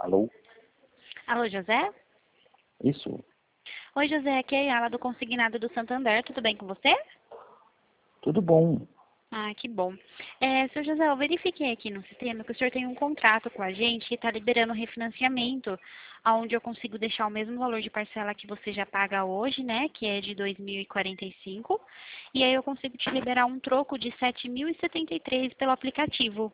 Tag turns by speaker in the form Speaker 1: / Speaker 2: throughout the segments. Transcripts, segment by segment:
Speaker 1: Alô?
Speaker 2: Alô, José?
Speaker 1: Isso.
Speaker 2: Oi, José, aqui é a Ayala do Consignado do Santander, tudo bem com você?
Speaker 1: Tudo bom.
Speaker 2: Ah, que bom. Seu José, eu verifiquei aqui no sistema que o senhor tem um contrato com a gente que está liberando refinanciamento, onde eu consigo deixar o mesmo valor de parcela que você já paga hoje, né, que é de 2.045, e aí eu consigo te liberar um troco de 7.073 pelo aplicativo.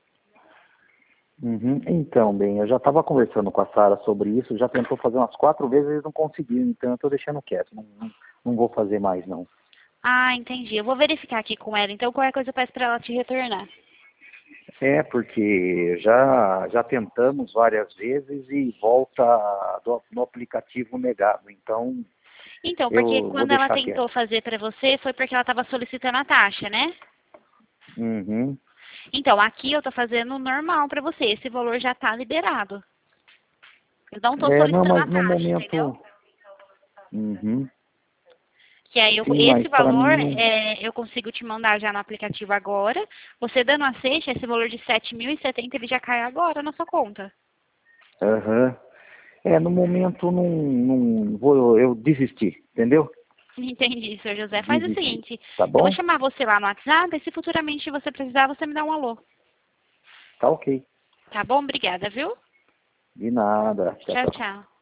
Speaker 1: Uhum. Então, bem, eu já estava conversando com a Sara sobre isso, já tentou fazer umas 4 vezes e não conseguiu, então eu estou deixando quieto, não vou fazer mais não.
Speaker 2: Ah, entendi. Eu vou verificar aqui com ela, então qualquer coisa eu peço para ela te retornar.
Speaker 1: É, porque já tentamos várias vezes e volta no aplicativo negado, então
Speaker 2: Então, porque
Speaker 1: eu vou
Speaker 2: quando ela
Speaker 1: deixar
Speaker 2: tentou
Speaker 1: quieto.
Speaker 2: fazer para você, foi porque ela estava solicitando a taxa, né?
Speaker 1: Uhum.
Speaker 2: Então, aqui eu tô fazendo normal para você, esse valor já tá liberado. Eu não tô
Speaker 1: Não,
Speaker 2: solicitando a
Speaker 1: mas no
Speaker 2: taxa, entendeu?
Speaker 1: momento... Uhum.
Speaker 2: Que aí
Speaker 1: Sim,
Speaker 2: esse
Speaker 1: mas para
Speaker 2: valor
Speaker 1: mim não...
Speaker 2: eu consigo te mandar já no aplicativo agora. Você dando aceite, esse valor de 7.070 ele já cai agora na sua conta.
Speaker 1: Aham. No momento não vou, eu desisti, entendeu?
Speaker 2: Entendi, senhor José. Faz o
Speaker 1: Desisti,
Speaker 2: seguinte,
Speaker 1: tá
Speaker 2: eu vou
Speaker 1: bom?
Speaker 2: chamar você lá no WhatsApp e se futuramente você precisar, você me dá um alô.
Speaker 1: Tá ok.
Speaker 2: Tá bom? Obrigada, viu?
Speaker 1: De nada. Tchau,
Speaker 2: Tchau,
Speaker 1: tchau.
Speaker 2: tchau.